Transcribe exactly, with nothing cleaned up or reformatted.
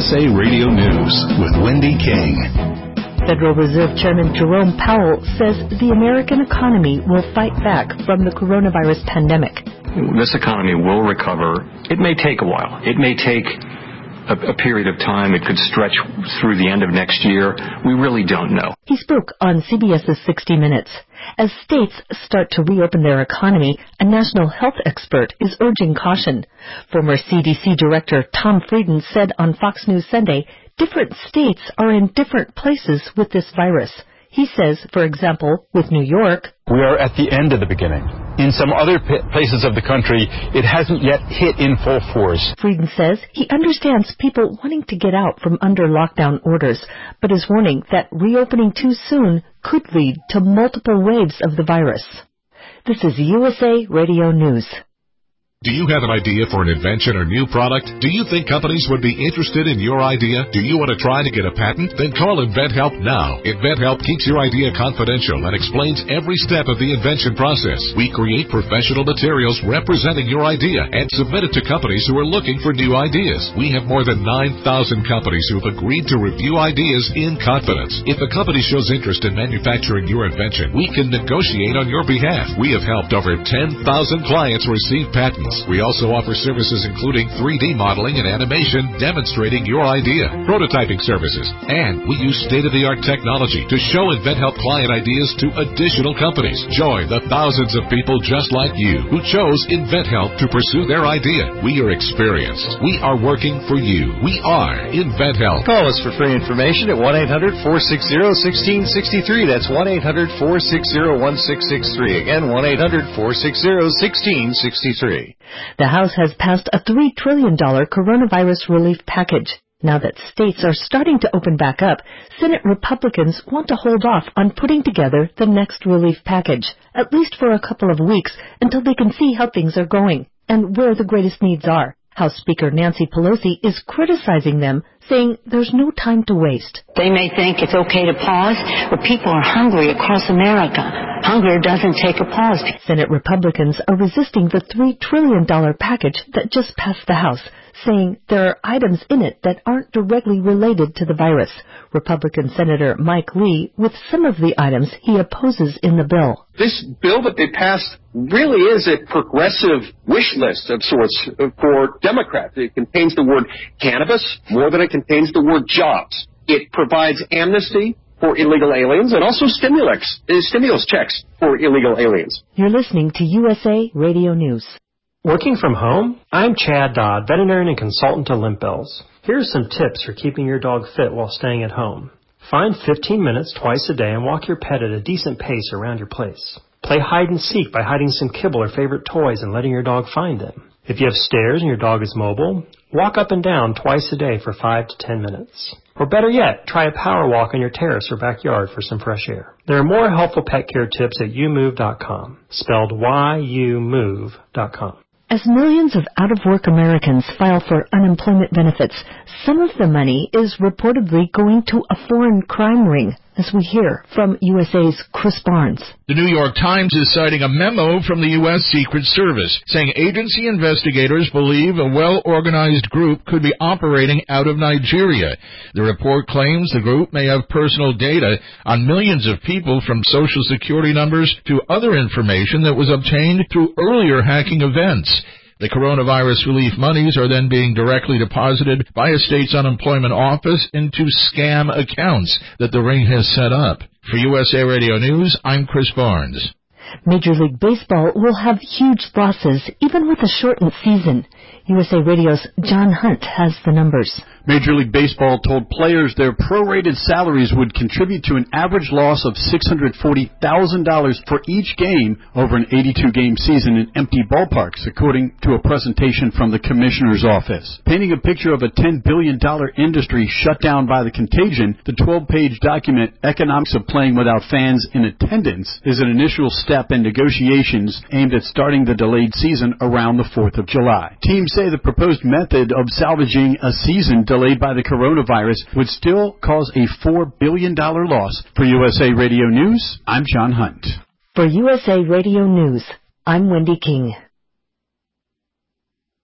S A Radio News with Wendy King. Federal Reserve Chairman Jerome Powell says the American economy will fight back from the coronavirus pandemic. This economy will recover. It may take a while. It may take a, a period of time. It could stretch through the end of next year. We really don't know. He spoke on CBS's sixty minutes. As states start to reopen their economy, a national health expert is urging caution. Former C D C Director Tom Frieden said on Fox News Sunday, different states are in different places with this virus. He says, for example, with New York, we are at the end of the beginning. In some other p- places of the country, it hasn't yet hit in full force. Frieden says he understands people wanting to get out from under lockdown orders, but is warning that reopening too soon could lead to multiple waves of the virus. This is U S A Radio News. Do you have an idea for an invention or new product? Do you think companies would be interested in your idea? Do you want to try to get a patent? Then call InventHelp now. InventHelp keeps your idea confidential and explains every step of the invention process. We create professional materials representing your idea and submit it to companies who are looking for new ideas. We have more than nine thousand companies who have agreed to review ideas in confidence. If a company shows interest in manufacturing your invention, we can negotiate on your behalf. We have helped over ten thousand clients receive patents. We also offer services including three D modeling and animation demonstrating your idea, prototyping services, and we use state-of-the-art technology to show InventHelp client ideas to additional companies. Join the thousands of people just like you who chose InventHelp to pursue their idea. We are experienced. We are working for you. We are InventHelp. Call us for free information at one eight hundred, four six zero, one six six three. That's one eight hundred, four six zero, one six six three. Again, one eight hundred, four six zero, one six six three. The House has passed a three trillion dollars coronavirus relief package. Now that states are starting to open back up, Senate Republicans want to hold off on putting together the next relief package, at least for a couple of weeks, until they can see how things are going and where the greatest needs are. House Speaker Nancy Pelosi is criticizing them, saying there's no time to waste. They may think it's okay to pause, but people are hungry across America. Hunger doesn't take a pause. Senate Republicans are resisting the three trillion dollars package that just passed the House, saying there are items in it that aren't directly related to the virus. Republican Senator Mike Lee with some of the items he opposes in the bill. This bill that they passed really is a progressive wish list of sorts for Democrats. It contains the word cannabis more than it contains the word jobs. It provides amnesty for illegal aliens and also stimulus, uh, stimulus checks for illegal aliens. You're listening to U S A Radio News. Working from home? I'm Chad Dodd, veterinarian and consultant to Limp Bells. Here are some tips for keeping your dog fit while staying at home. Find fifteen minutes twice a day and walk your pet at a decent pace around your place. Play hide and seek by hiding some kibble or favorite toys and letting your dog find them. If you have stairs and your dog is mobile, walk up and down twice a day for five to ten minutes. Or better yet, try a power walk on your terrace or backyard for some fresh air. There are more helpful pet care tips at you move dot com, spelled Y U move dot com. As millions of out-of-work Americans file for unemployment benefits, some of the money is reportedly going to a foreign crime ring, as we hear from U S A's Chris Barnes. The New York Times is citing a memo from the U S Secret Service saying agency investigators believe a well-organized group could be operating out of Nigeria. The report claims the group may have personal data on millions of people, from Social Security numbers to other information that was obtained through earlier hacking events. The coronavirus relief monies are then being directly deposited by a state's unemployment office into scam accounts that the ring has set up. For U S A Radio News, I'm Chris Barnes. Major League Baseball will have huge losses, even with a shortened season. U S A Radio's John Hunt has the numbers. Major League Baseball told players their prorated salaries would contribute to an average loss of six hundred forty thousand dollars for each game over an eighty-two game season in empty ballparks, according to a presentation from the commissioner's office. Painting a picture of a ten billion dollars industry shut down by the contagion, the twelve page document, Economics of Playing Without Fans in Attendance, is an initial step in negotiations aimed at starting the delayed season around the fourth of July. Teams say the proposed method of salvaging a season delayed by the coronavirus would still cause a four billion dollars loss. For U S A Radio News, I'm John Hunt. For U S A Radio News, I'm Wendy King.